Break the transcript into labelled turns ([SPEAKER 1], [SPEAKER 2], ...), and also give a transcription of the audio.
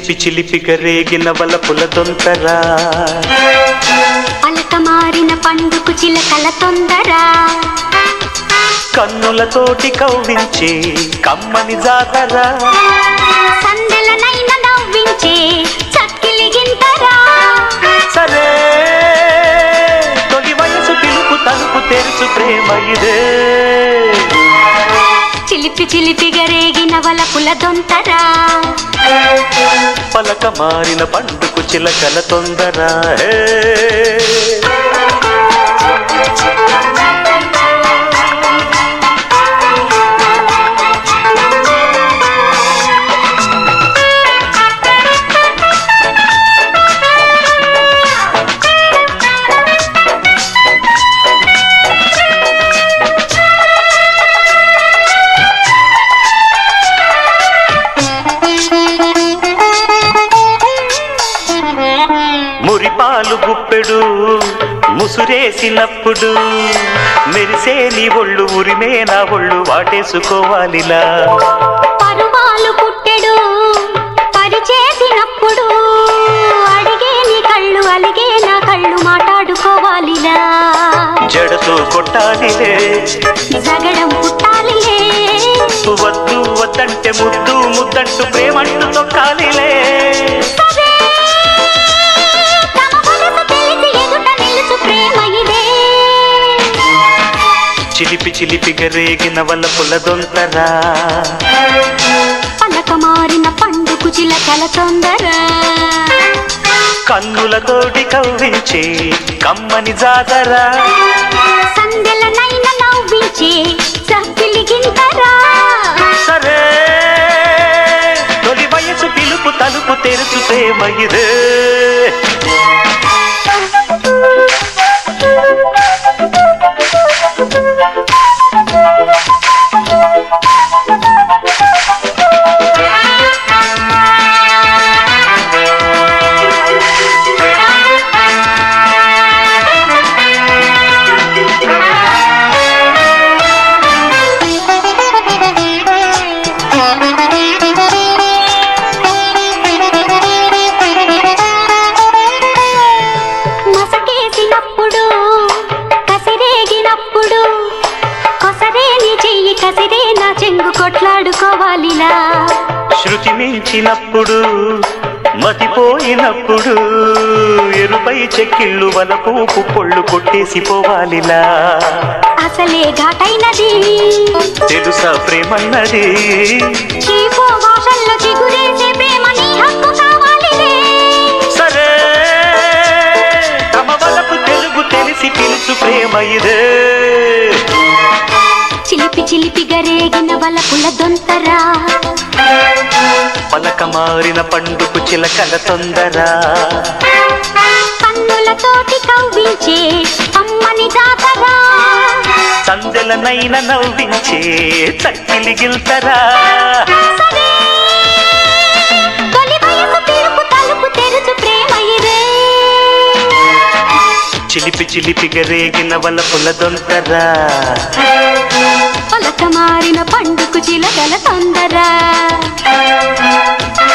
[SPEAKER 1] చిలిపి చిలిపిగా రేగిన వలపుల దొంతరా
[SPEAKER 2] పలక మారిన పండుకు చిలకల తొందర
[SPEAKER 1] కన్నులతోటి కవ్వించే కమ్మని జాతరా
[SPEAKER 2] సందెలనైన నవ్వించే చక్కిలి గింతరా
[SPEAKER 1] సరే తొలి వయసు పిలుపు తలుపు తెరుచు ప్రేమ ఇదే
[SPEAKER 2] చిలిపి చిలిపిగా రేగిన వలపుల దొంతరా
[SPEAKER 1] పలక మారిన పండుకు చిలకల తొందర మురిపాలు గుప్పెడు ముసురేసినప్పుడు మెరిసే నీ ఒళ్ళు ఉరిమే నా ఒళ్ళు వాటేసుకోవాలిలా
[SPEAKER 2] పరువాలు పుట్టెడు పరిచేసినప్పుడు అడిగే నీ కళ్ళు అలిగే నా కళ్ళు మాట్లాడుకోవాలిలా
[SPEAKER 1] జడతో కొట్టాలిలే
[SPEAKER 2] జగడం పుట్టాలిలే
[SPEAKER 1] వద్దు వద్దంటే ముద్దు ముద్దంటూ ప్రేమంటూ తొక్కాలిలే చిలిపి చిలిపిగా రేగిన వలపుల దొంతరా
[SPEAKER 2] పలక మారిన పండుకు చిలకల తొందర
[SPEAKER 1] కన్నులతోటి కవ్వించే కమ్మని జాతరా
[SPEAKER 2] సందెలనైన నవ్వించే చక్కిలి గింతరా
[SPEAKER 1] సరే తొలి వయసు పిలుపు తలుపు తెరుచు ప్రేమ ఇదే
[SPEAKER 2] మసకేసినప్పుడు కసిరేగినప్పుడు కొసరే నీ చెయ్యి కసిరే నా చెంగు కొట్లాడుకోవాలిలా
[SPEAKER 1] శృతి మించినప్పుడు మతిపోయినప్పుడు ఎరుపై చెక్కిళ్ళు వలపు పొళ్ళు కొట్టేసిపోవాలిలా
[SPEAKER 2] అసలే ఘాటైనది
[SPEAKER 1] తెలుసా ప్రేమన్నది
[SPEAKER 2] చీపో భాషల్లో చిగురేసే ప్రేమ నీ హక్కు కావాలిలే
[SPEAKER 1] సరే తమ వలపు తెలుగు తెలిసి పిలుచు ప్రేమ ఇదే
[SPEAKER 2] చిలిపి చిలిపిగా రేగిన వలపుల దొంతరా
[SPEAKER 1] పలక మారిన పండుకు చిలకల తొందర
[SPEAKER 2] కన్నులతోటి కవ్వించే అమ్మని జాతరా
[SPEAKER 1] సందెలనైన నవ్వించే చక్కిలి గిల్తరా
[SPEAKER 2] తొలి వయసు పిలుపు తలుపు తెరుచు ప్రేమ ఇదే
[SPEAKER 1] చిలిపి చిలిపిగా రేగిన వలపుల దొంతరా
[SPEAKER 2] పలక మారిన పండుకు చిలకల తొందర